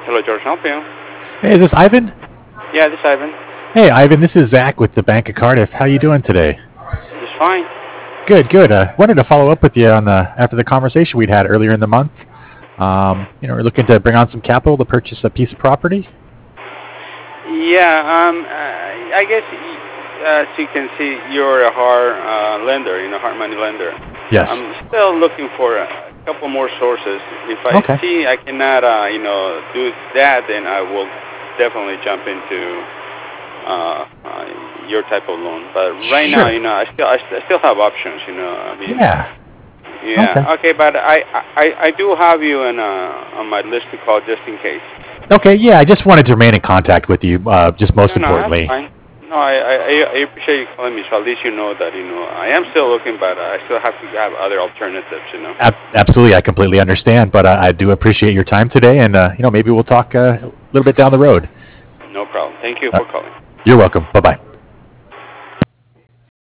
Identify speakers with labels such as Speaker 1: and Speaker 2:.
Speaker 1: Hello, George. Help you?
Speaker 2: Hey, is this Ivan?
Speaker 1: Yeah, this is Ivan.
Speaker 2: Hey, Ivan, this is Zach with the Bank of Cardiff. How you doing today?
Speaker 1: Just fine.
Speaker 2: Good, good. Wanted to follow up with you on after the conversation we'd had earlier in the month. We're looking to bring on some capital to purchase a piece of property.
Speaker 1: Yeah, I guess as you can see, you're a hard lender, hard money lender.
Speaker 2: Yes.
Speaker 1: I'm still looking for a couple more sources. If I
Speaker 2: Okay.
Speaker 1: see I cannot, do that, then I will definitely jump into your type of loan. But right
Speaker 2: Sure.
Speaker 1: now, I still have options.
Speaker 2: Yeah.
Speaker 1: Yeah.
Speaker 2: Okay.
Speaker 1: Okay, but I do have you on my list to call just in case.
Speaker 2: Okay. Yeah, I just wanted to remain in contact with you. Just most
Speaker 1: No,
Speaker 2: importantly.
Speaker 1: that's fine. No, I appreciate you calling me, so at least you know that, I am still looking, but I still have to have other alternatives.
Speaker 2: Absolutely, I completely understand. But I do appreciate your time today, and maybe we'll talk a little bit down the road.
Speaker 1: No problem. Thank you for calling.
Speaker 2: You're welcome. Bye bye.